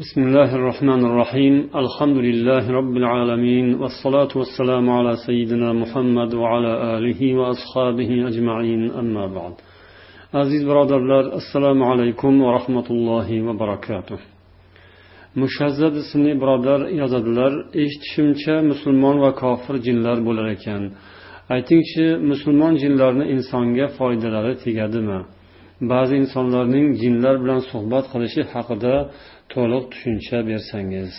بسم الله الرحمن الرحيم الحمد لله رب العالمين والصلاة والسلام على سيدنا محمد وعلى آله وأصحابه أجمعين أما بعد عزيز برادرlar assalomu alaykum va rahmatullohi va barakatuh. Mushazzad ismli birodar yozadilar, eshitishimcha musulmon va kofir jinlar bo'lar ekan. Aytingchi, musulmon jinlarni insonga foydalari tegadimi? Ba'zi insonlarning jinlar bilan suhbat qilishi haqida to'liq tushuncha bersangiz.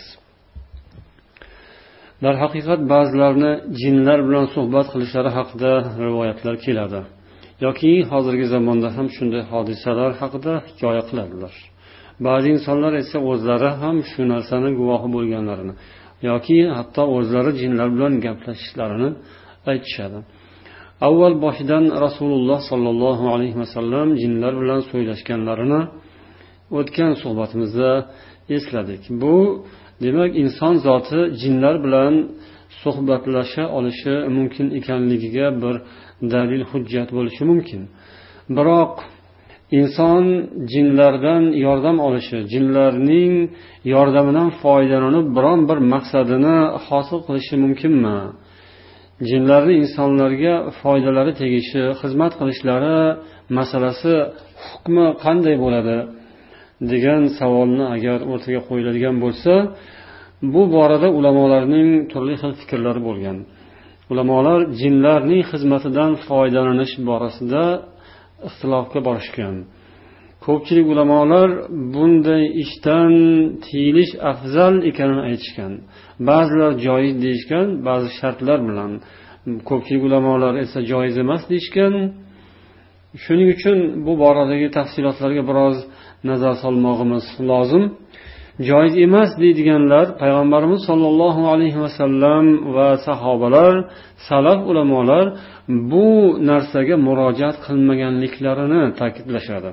Darhaqiqat ba'zilarni jinlar bilan suhbat qilishlari haqida rivoyatlar keladi. Yoki hozirgi zamonda ham shunday hodisalar haqida hikoya qiladilar. Ba'zi insonlar esa o'zlari ham shu narsani guvohi bo'lganlarini yoki hatto o'zlari jinlar bilan gaplashishlarini aytishadi. Avval boshidan Rasululloh sollallohu alayhi vasallam jinlar bilan so'ylashganlarini o'tgan suhbatimizda esladik. Bu demak inson zoti jinlar bilan suhbatlasha olishi mumkin ekanligiga bir dalil hujjat bo'lishi mumkin. Biroq inson jinlardan yordam olishi, jinlarning yordamidan foydalanib biron bir maqsadini hosil qilishi mumkinmi? Jinlarning insonlarga foydalari tegishi, xizmat qilishlari masalasi hukmi qanday bo'ladi degan savolni agar o'rtaga qo'yiladigan bo'lsa, bu borada ulamolarning turli xil fikrlari bo'lgan. Ulamolar jinlarning xizmatidan foydalanish borasida ixtilofga borishgan. Ko'pchilik ulamolar bunday ishdan tiyilish afzal ekanini aytishgan. Ba'zilar joiz deyishgan, ba'zi shartlar bilan. Ko'pchilik ulamolar esa joiz emas deyishgan. Shuning uchun bu boradagi tafsilotlarga biroz nazar solmoqimiz lozim. Joiz emas deydiganlar payg'ambarimiz sollallohu alayhi vasallam va sahobalar, salaf ulamolar bu narsaga murojaat qilmaganliklarini ta'kidlashadi.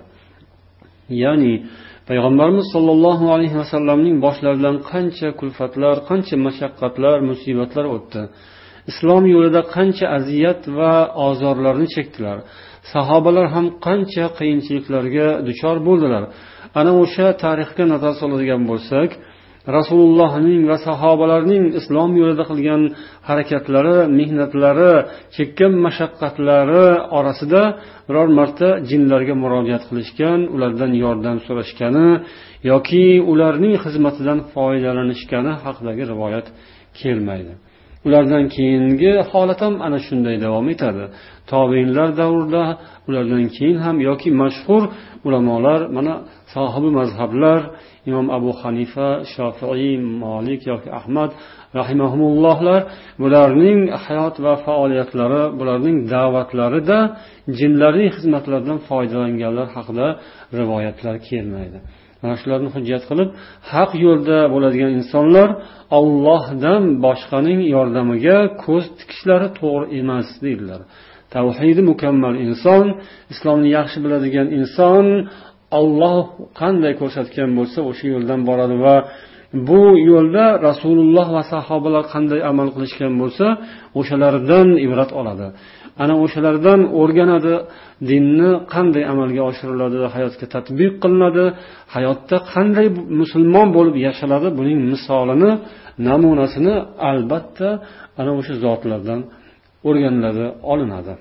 Ya'ni payg'ambarimiz sollallohu alayhi vasallamning boshlaridan qancha kulfatlar, qancha mashaqqatlar, musibatlar o'tdi. Islom yo'lida qancha aziyat va ozorlarni chekdilar. Sahobalar ham qancha qiyinchiliklarga duchor bo'ldilar. Ana o'sha tarixga nazar soladigan bo'lsak, Rasulullohning va sahobalarning islom yo'lida qilgan harakatlari, mehnatlari, chekkan mashaqqatlari orasida biror marta jinlarga murojaat qilishgan, ulardan yordam so'rashgani yoki ularning xizmatidan foydalanishgani haqidagi rivoyat kelmaydi. Ulardan keyingi holat ham ana shunday davom etadi. Tobiinlar davrida ulardan keyin ham yoki mashhur ulamolar, mana sohibi mazhablar, Imom Abu Hanifa, Shofiiy, Malik yoki Ahmad rahimahumullohlar, bularning hayot va faoliyatlari, bularning da'vatlarida jinlarning xizmatlaridan foydalanganlar haqida rivoyatlar kelmaydi. Mana shularni hujjat qilib, haq yo'lda bo'ladigan insonlar Allohdan boshqaning yordamiga ko'z tikishlari to'g'ri emas deydilar. Tavhidi mukammal inson, islomni yaxshi biladigan inson Alloh qanday ko'rsatgan bo'lsa o'sha yo'ldan boradi va bu yo'lda Rasululloh va sahobalar qanday amal qilishgan bo'lsa, o'shalardan ibrat oladi. Ana o'shalardan o'rganadi, dinni qanday amalga oshiriladi, hayotga tatbiq qilinadi, hayotda qanday musulmon bo'lib yashaladi, buning misolini, namunasini albatta ana o'sha zotlardan o'rganiladi, olinadi.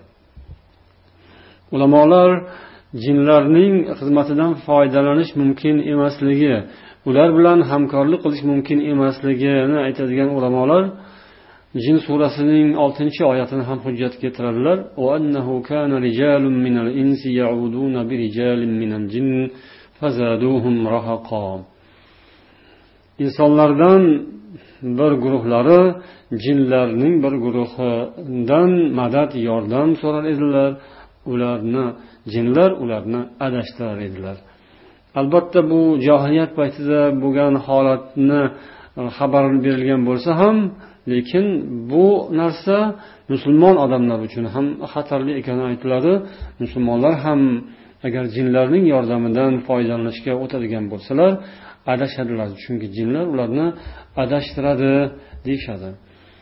Ulamolar jinlarning xizmatidan foydalanish mumkin emasligi, ular bilan hamkorlik qilish mumkin emasligini aytadigan ulamolar Jin surasining 6-oyatini ham hujjat keltiradilar. "Va annahu kana rijalun minal insi ya'uduna bi rijalin minal jinn fazaduhum rahaqa." İnsonlardan bir guruhlari jinlarning bir guruhidan madad, yordam so'rar edilar. Jinlar ularni adashtirar edilar. Albatta bu jahiliyat paytida bo'lgan holatni xabar berilgan bo'lsa ham, lekin bu narsa musulmon odamlar uchun ham xatarli ekani aytiladi. Musulmonlar ham agar jinlarning yordamidan foydalanishga o'tadigan bo'lsalar, adashadilar. Chunki jinlar ularni adashtiradi deyshadi.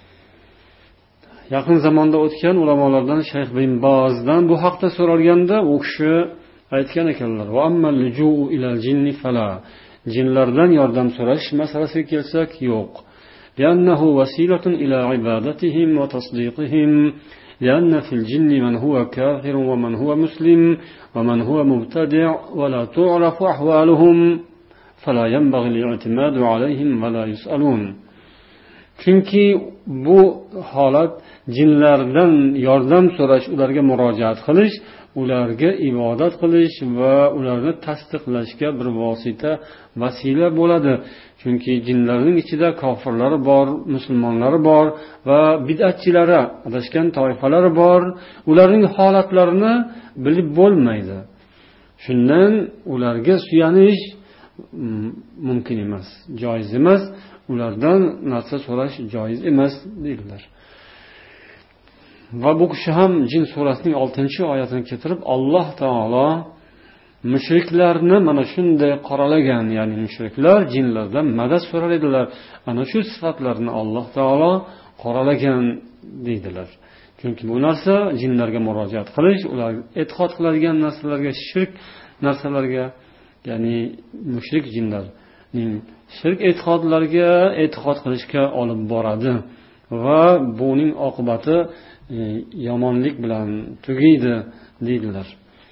Yaqin zamonda o'tgan ulamolardan Shayx bin Bozdan bu haqda so'ralganda, u kishi aytgan ekanlar: "Va ammal lujuu ilal jinni fala." jinlardan yordam so'rash masalasiga kelsak, yo'q. لأنه وسيلة إلى عبادتهم وتصديقهم لأن في الجن من هو كافر ومن هو مسلم ومن هو مبتدع ولا تعرف أحوالهم فلا ينبغي الاعتماد عليهم ولا يسألون. Chunki bu holat jinlardan yordam so'rash, ularga murojaat qilish, ularga ibodat qilish va ularni tasdiqlashga bir vasila bo'ladi. Chunki jinlarning ichida kofirlari bor, musulmonlari bor va bid'atchilari, adashgan toifalari bor. Ularning holatlarini bilib bo'lmaydi. Shundan ularga suyanish mumkin emas, joiz emas. Ulardan narsa so'rash joiz emas dedilar. Va bu kishi ham Jin surasining 6-oyatini keltirib, Alloh taolo mushriklarni mana shunday qoralagan, ya'ni mushriklar jinlardan madad so'rar edilar. Ana shu sifatlarni Alloh taolo qoralagan deydilar. Chunki bu narsa jinlarga murojaat qilish, ular e'tiqod qiladigan narsalarga, shirk narsalarga, ya'ni mushrik jinlarning shirk e'tiqodlariga e'tiqod qilishga olib boradi va buning oqibati yomonlik bilan tugaydi deydilar.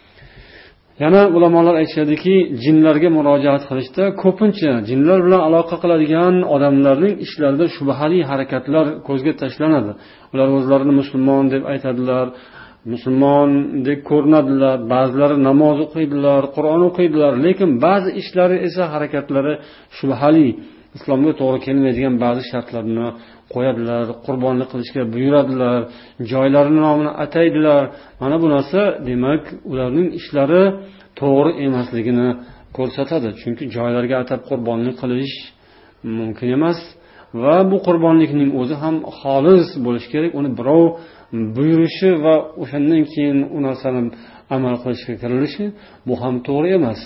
Yana ulamolar aytishadiki, jinlarga murojaat qilishda ko'pincha jinlar bilan aloqa qiladigan odamlarning ishlarida shubhali harakatlar ko'zga tashlanadi. Ular o'zlarini musulmon deb aytadilar, musulmondek ko'rinadilar, ba'zilari namoz o'qiydilar, Qur'on o'qiydilar, lekin ba'zi ishlari esa harakatlari shubhali, islomga to'g'ri kelmaydigan ba'zi shartlarni qo'yadilar, qurbonlik qilishga buyuradilar, joylarning nomini ataydilar. Mana bu narsa demak ularning ishlari to'g'ri emasligini ko'rsatadi. Chunki joylarga atab qurbonlik qilish mumkin emas va bu qurbonlikning o'zi ham xolis bo'lishi kerak. Uni birov buyurishi va o'shandan keyin u narsani amal qilishga kirilishi bu ham to'g'ri emas.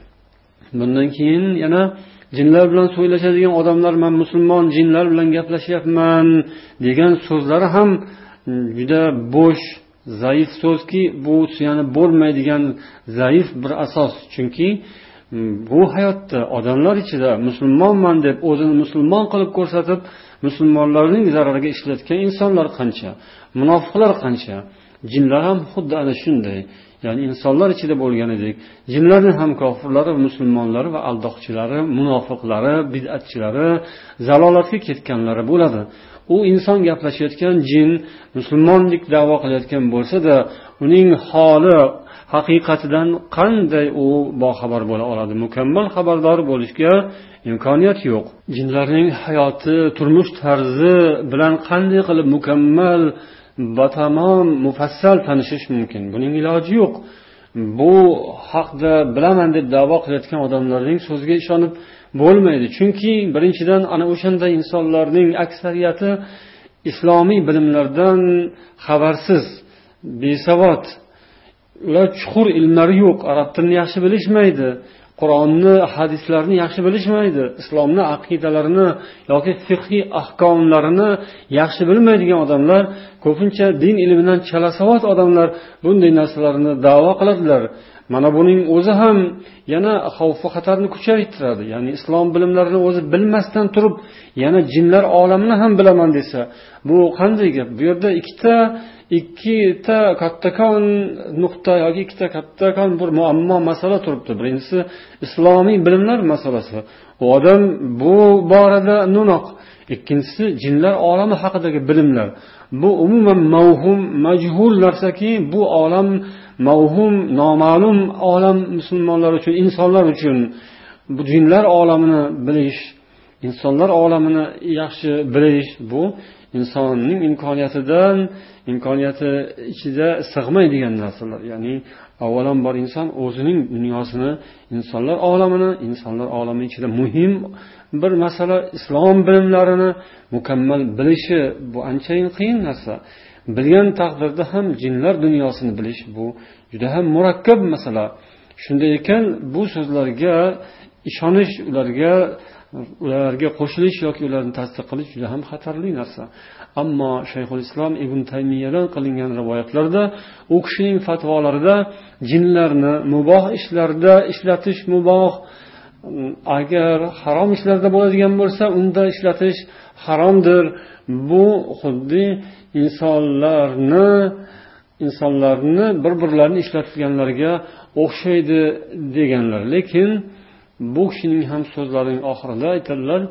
Bundan keyin yana jinlar bilan so'ylashadigan odamlar, men musulmon jinlar bilan gaplashyapman degan so'zlari ham juda bo'sh, zaif so'zki, bu suyanib bo'lmaydigan zaif bir asos. Chunki bu hayotda odamlar ichida musulmonman deb o'zini musulmon qilib ko'rsatib, musulmonlarning zarariga ishlatgan insonlar qancha, munofiqlar qancha. Jinlar ham xuddi ana shunday. Ya'ni insonlar ichida bo'lganidek, jinlarning ham kofirlari, musulmonlari va aldoqchilari, munofiqlari, bid'atchilari, zalolatga ketganlari bo'ladi. U inson gaplashayotgan jin musulmonlik da'vo qilayotgan bo'lsa-da, uning holi haqiqatidan qanday u boxabar bo'la oladi? Mukammal xabardor bo'lishga imkoniyat yo'q. Jinlarning hayoti, turmush tarzi bilan qanday qilib mukammal batamom mufassal tanishish mumkin? Buning iloji yo'q. Bu haqda bilaman deb da'vo qilayotgan odamlarning so'ziga ishonib bo'lmaydi. Chunki birinchidan ana o'shanday insonlarning aksariyati islomiy bilimlardan xabarsiz, besavod. Ular chuqur ilmlari yo'q, arab tilini yaxshi bilishmaydi, Qur'onni, hadislarni yaxshi bilishmaydi, islomni aqidalarini yoki fiqhiy ahkomlarini yaxshi bilmaydigan odamlar, ko'pincha din ilmidan chalasavod odamlar bunday narsalarni da'vo qiladilar. Mana buning o'zi ham yana xavf va xatarni kuchaytiradi. Ya'ni islom bilimlarini o'zi bilmasdan turib, yana jinlar olamini ham bilaman desa, bu qanday gap? Bu yerda ikkita kattakon nuqta yoki ikkita kattakon bir muammo masala turibdi. Birinchisi islomiy bilimlar masalasi. U odam bu borada no'noq. Ikkinchisi jinlar olami haqidagi bilimlar. Bu umuman mavhum, majhul narsaki, bu olam mavhum, noma'lum olam musulmonlar uchun, insonlar uchun. Bu jinlar olamini bilish, insonlar olamini yaxshi bilish bu insonning imkoniyati ichida sig'maydigan narsalar. Ya'ni avvalambor inson o'zining dunyosini, insonlar olami ichida muhim bir masala islom bilimlarini mukammal bilishi bu anchayin qiyin narsa. Bilgan taqdirda ham jinlar dunyosini bilish bu juda ham murakkab masala. Shunday ekan, bu so'zlarga ishonish, ularga qo'shilish yoki ularni tasdiq qilish juda ham xatarli narsa. Ammo Shayxul Islom Ibn Taymiyadan qilingan rivoyatlarda, u kishining fatvolarida jinlarni muboh ishlarda ishlatish muboh, agar harom ishlarda bo'ladigan bo'lsa unda ishlatish haromdir. Bu xuddi insonlarni bir-birlarini ishlatganlarga o'xshaydi deganlar. Lekin bu kishining ham so'zlarining oxirida aytadilar,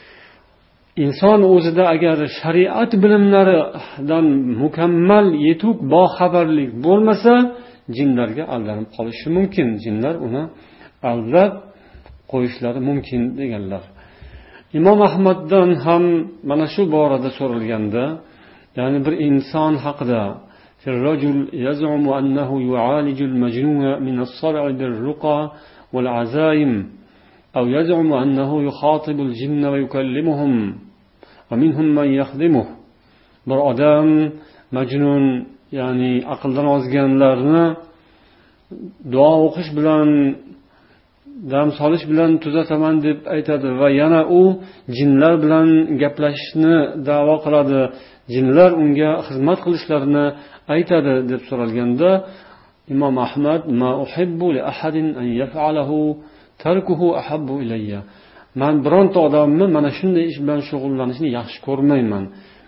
inson o'zida agar shariat bilimlaridan mukammal yetuk boxabarlik bo'lmasa, jinlarga aldanib qolishi mumkin. Jinlar uni aldab qo'yishlari mumkin deganlar. Imom Ahmaddan ham mana shu borada so'ralganda, ya'ni bir inson haqida الرجل يزعم أنه يعالج المجنون من الصرع بالرقى والعزائم أو يزعم أنه يخاطب الجن ويكلمهم ومنهم من يخدمه. Bir odam majnun, ya'ni aqldan ozganlarni duo o'qish bilan, dam solish bilan tuzataman deb aytadi va yana u jinlar bilan gaplashishni da'vo qiladi. Jinlar unga xizmat qilishlarini aytadi deb so'ralganda, Imom Ahmad ma uhibbu li ahadin an yaf'alahu tarkuhu ahabbu ilayya. Men bironta odamni mana shunday ish bilan shug'ullanishni yaxshi ko'rmayman.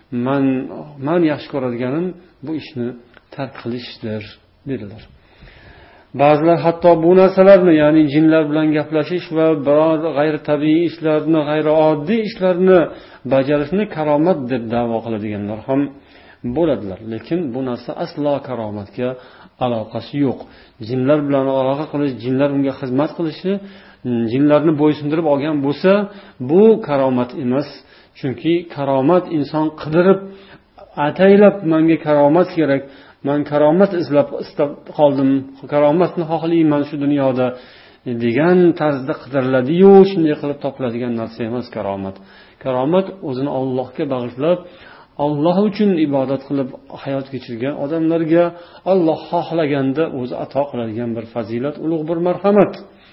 Men yaxshi ko'radiganim bu ishni tark qilishdir dedilar. Ba'zilar hatto bu narsalarni, ya'ni jinlar bilan gaplashish va biror g'ayritabiiy ishlarni, g'ayrioddiy ishlarni bajarishni karomat deb da'vo qiladiganlar ham bo'ladilar. Lekin bu narsa aslo karomatga aloqasi yo'q. Jinlar bilan aloqa qilish, jinlar unga xizmat qilishi, jinlarni bo'ysundirib olgan bo'lsa, bu karomat emas. Chunki karomat inson qidirib, ataylab menga karomat kerak, men karomat istab qoldim, karomatni xohlayman shu dunyoda degan tarzda qidiriladi-yu, shunday qilib topiladigan narsa emas karomat. Karomat o'zini Allohga bag'ishlab, Alloh uchun ibodat qilib hayot kechirgan odamlarga Alloh xohlaganda o'zi ato qiladigan bir fazilat, ulug' bir marhamat.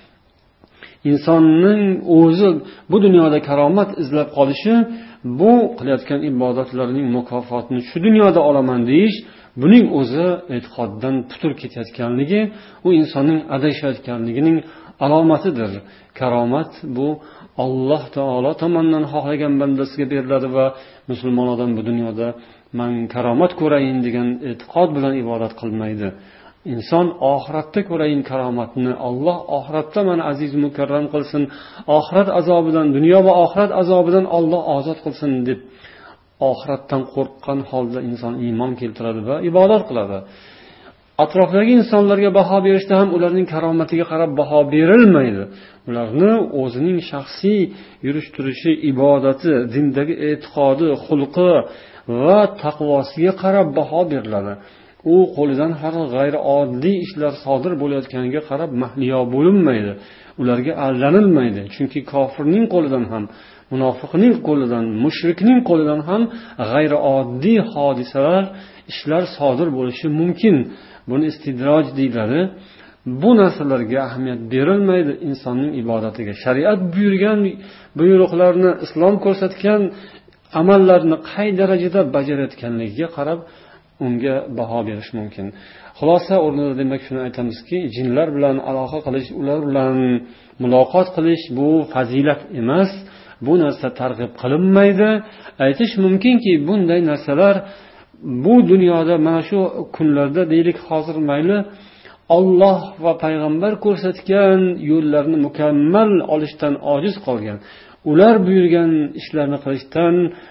Insonning o'zi bu dunyoda karomat izlab qolishi, bu qilayotgan ibodatlarining mukofotini shu dunyoda olaman deyish, buning o'zi e'tiqoddan putur ketayotganligi, u insonning adashayotganligining alomatidir. Karomat bu Alloh taolo tomonidan xohlagan bandasiga beriladi va musulmon odam bu dunyoda men karomat ko'rayin degan e'tiqod bilan ibodat qilmaydi. Inson oxiratda ko'rayin karomatni, Alloh oxiratda meni aziz mukarram qilsin, oxirat azobidan, dunyo va oxirat azobidan Alloh ozod qilsin deb oxiratdan qo'rqqan holda inson iymon keltiradi va ibodat qiladi. Atrofdagi insonlarga baho berishda ham ularning karomatiga qarab baho berilmaydi. Ularni o'zining shaxsiy yurish-turishi, ibodati, dindagi e'tiqodi, xulqi va taqvosiga qarab baho beriladi. U qo'lidan har g'ayrioddiy ishlar sodir bo'layotganiga qarab mahliyo bo'linmaydi. Ularga aldanilmaydi. Chunki kofirning qo'lidan ham, munofiqning qo'lidan, mushrikning qo'lidan ham g'ayrioddiy hodisalar, ishlar sodir bo'lishi mumkin. Buni istidroj deyiladi. Bu narsalarga ahamiyat berilmaydi insonning ibodatiga. Shariat buyurgan buyruqlarni, islom ko'rsatgan amallarni qay darajada bajarayotganligiga qarab unga baho berish mumkin. Xulosa o'rnida demak shuni aytamizki, jinlar bilan aloqa qilish, ular bilan muloqot qilish bu fazilat emas. Bu narsa targ'ib qilinmaydi. Aytish mumkinki, bunday narsalar bu dunyoda mana shu kunlarda, deylik, hozir mayli Alloh va payg'ambar ko'rsatgan yo'llarni mukammal olishdan ojiz qolgan, ular buyurgan ishlarni qilishdan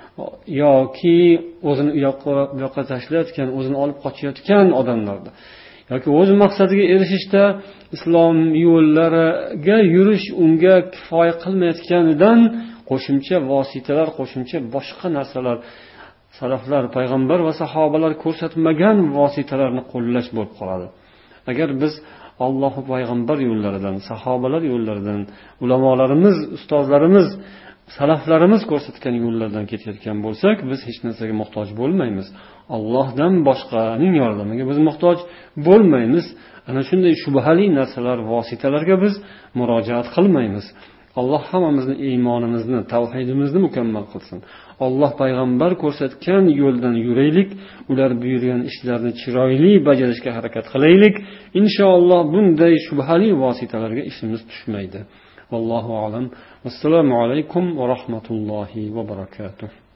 yoki o'zini u yoqqa tashlayotgan, o'zini olib qochayotgan odamlarda yoki o'z maqsadiga erishishda islom yo'llariga yurish unga kifoya qilmayotganidan qo'shimcha vositalar, qo'shimcha boshqa narsalar, salaflar, payg'ambar va sahobalar ko'rsatmagan vositalarni qo'llash bo'lib qoladi. Agar biz Alloh va payg'ambar yo'llaridan, sahobalar yo'llaridan, ulamolarimiz, ustozlarimiz, salaflarimiz ko'rsatgan yo'llardan ketayotgan bo'lsak, biz hech narsaga muhtoj bo'lmaymiz. Allohdan boshqaning yordamiga biz muhtoj bo'lmaymiz. Ana shunday shubhali narsalar, vositalarga biz murojaat qilmaymiz. Alloh hammamizni iymonimizni, tavhidimizni mukammal qilsin. Alloh payg'ambar ko'rsatgan yo'ldan yuraylik, ular buyurgan ishlarni chiroyli bajarishga harakat qilaylik. Inshaalloh bunday shubhali vositalarga ishimiz tushmaydi. Vallohu a'lam. Assalomu alaykum va rahmatullohi va barakatuh.